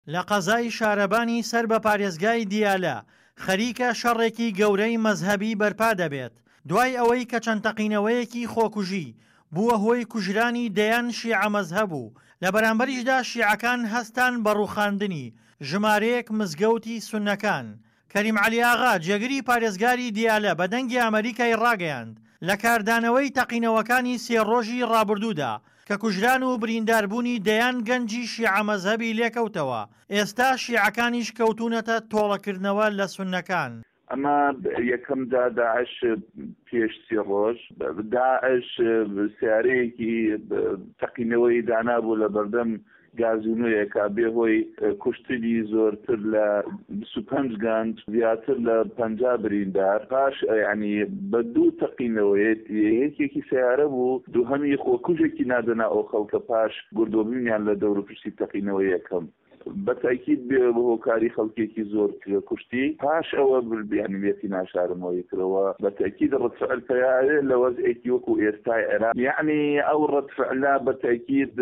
لە قەزای شارەبانی سەر بە پارێزگای دیالە خەریکە شەڕێکی گەورەی مەزهەبی بەرپا دەبێت دوای ئەوەی کە چەند تەقینەوەیەکی خۆکوژی بووە هۆی کوژرانی دەیان شیعە مەزهەب و لە بەرامبەریشدا شیعەکان هەستان بە ڕووخاندنی ژمارەیەک مزگەوتی سوننەکان. کەریم عەلی ئاغا جێگری پارێزگاری دیالە بە دەنگی ئەمریکای ڕاگەیاند لە کاردانەوەی تەقینەوەکانی سێڕۆژی ڕابردوودا کە کوژران و برینداربوونی دەیان گەنجی شیعە مەزهەبی لێکەوتەوە ئێستا شیعەکانیش کەوتونەتە تۆڵەکردنەوە لە سوننەکان. ئەمە یەکەمدا داعش پێش 30 ڕۆژ داعش سیارەیەکی تەقینەوەی دانابوو لە بەردەم گازینۆیەکە بێهۆی کوشتنی زۆرتر لە 25 گەنج زیاتر لە 50 بریندار پاش ینی بە دوو تەقینەوەیەت یەکێکی سیارە بوو دووهەمی خۆکوژێکی نادەنا ئەو خەڵکە پاش گردۆبینیان لە دەوروپشتی تەقینەوە یەکەم بەتاکید بێ بە هۆکاری خەڵکێکی زۆر کوشتی پاش ئەوە بیانوێتی ناشارمەوەی کرەوە بەتاکید ڕەتفعل پێیاێ لە وەزعێکی وەکو ئێستای عێراق یعنی ئەو ڕەتفعلا بەتاکید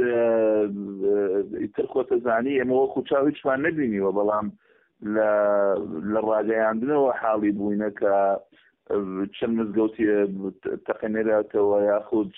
ئیتر خۆتەزانی ئێمە وەکو چاو هیچمان نەبینیوە بەڵام لە ڕاگەیاندنەوە حاڵی بووینە کە چەند مزگەوتی تەقینێراتەوە یاخود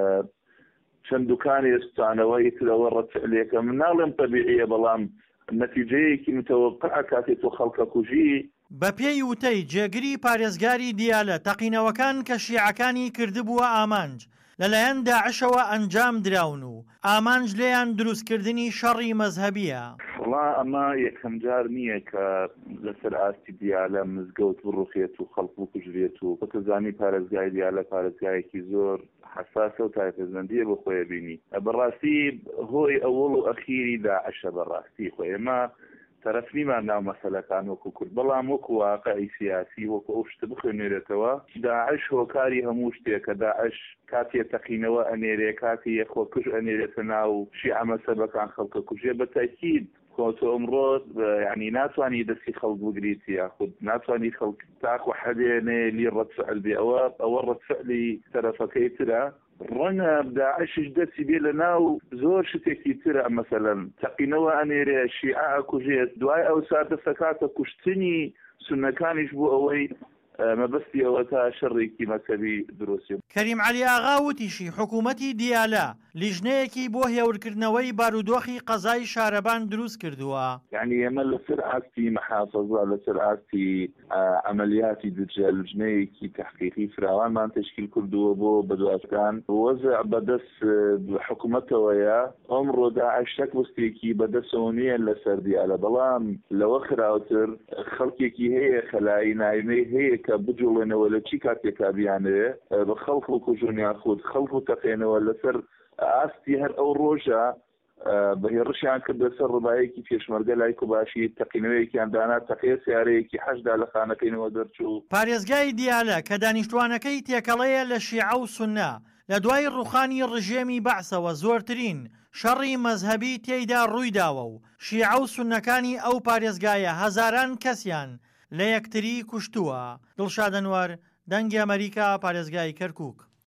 چەند دوکانی ئێستانەوەی ترەوە ڕەتفعلێکە من ناڵێم تەبیعیە بەڵام نەتیجەیەکی متەوەقع کاتێک تۆ خەڵکە کوژی. بە پێی وتەی جێگری پارێزگاری دیالە تەقینەوەکان کە شیعەکانی کردبووە ئامانج لەلایەن داعشەوە ئەنجام دراون و ئامانج لێیان دروستکردنی شەڕی مەزهەبیە. وڵا ئەمە یەکەم جار نییە کە لەسەر ئاستی دیالە مزگەوت بڕوخێت و خەڵک بکوژرێت و بەتەزانی پارێزگای دیالە پارێزگایەکی زۆر حساسە و تایپەزمەندیە بۆ خۆی بینی بەڕاستی هۆی ئەوڵ و ئەخیری داعشە بەڕاستی خۆی ئێمە تەرەفنیمان ناو مەسەلەکان وەکو کورد بەڵام وەکو واقعی سیاسی وەکو ئەو شتە بخوێنێرێتەوە داعش هۆکاری هەموو شتێکە داعش کاتێ تەقینەوە ئەنێرێ کاتی یەخۆکوژ ئەنێرێتە ناو شیعە مەسەبەکان خەڵکە کوژێ بەتاکید خۆتۆ ئەمڕۆ ینی ناتوانانی دەستی خەڵک بگریت یاخود ناتوانانی خەڵک تاخو حەدێنێ لی ڕەتفعل بێ ئەوە ڕەتفعلی تەرەفەکەی ترە ڕەنگە داعشش دەستی بێ لە ناو زۆر شتێکی ترە مەسەلەن تەقینەوە ئەنێرێ شیعە کوژێت دوای ئەو سات دەسەکاتە کوشتنی سوننەکانیش بوو ئەوەی مەبەستی ئەوە تا شەڕێکی مەسەبی دروستێ. کەریم عەلی ئاغا وتیشی حکوومەتی دیالە لیژنەیەکی بۆ هێورکردنەوەی بارودۆخی قەزای شارەبان دروست کردووە. یعنی ئێمە لەسەر ئاستی مەحافەزە لەسەر ئاستی عەمەلیاتی دجە لیژنەیەکی تەحقیقی فراوانمان تشکیل کردووە بۆ بەدواتکان وەزع بەدەست حکوومەتەوەیە ئەمڕۆ داعش تەکبستێکی بەدەستەوە نییە لەسەر دیالە بەڵام لەوە خراوتر خەڵکێکی هەیە خەلایی ناوینەی هەیە کە بجوڵێنەوە لە چی کاتێکا بیانێ بە خەڵک و کوژۆنیان خۆت خەڵک و تەقێنەوە لەسەر ئاستی هەر ئەو ڕۆژە بەهێڕشیان کردە سەر ڕبایەکی پێشمەرگە لای کوباشی تەقینەوەیەکیان دانا تەقیە سیارەیەکی حەشدا لە خانەکەینەوە دەرچوو. پارێزگای دیالە کە دانیشتوانەکەی تێکەڵەیە لە شیعە و سوننە لە دوای ڕوخانی ڕژێمی بەعسەوە زۆرترین شەڕی مەزهەبی تێیدا ڕوویداوە و شیعە و سوننەکانی ئەو پارێزگایە هەزاران کەسیان لە یەکتری کوشتووە. دڵشاد ئەنوەر، دەنگی ئەمریکا، پارێزگای کەرکووک.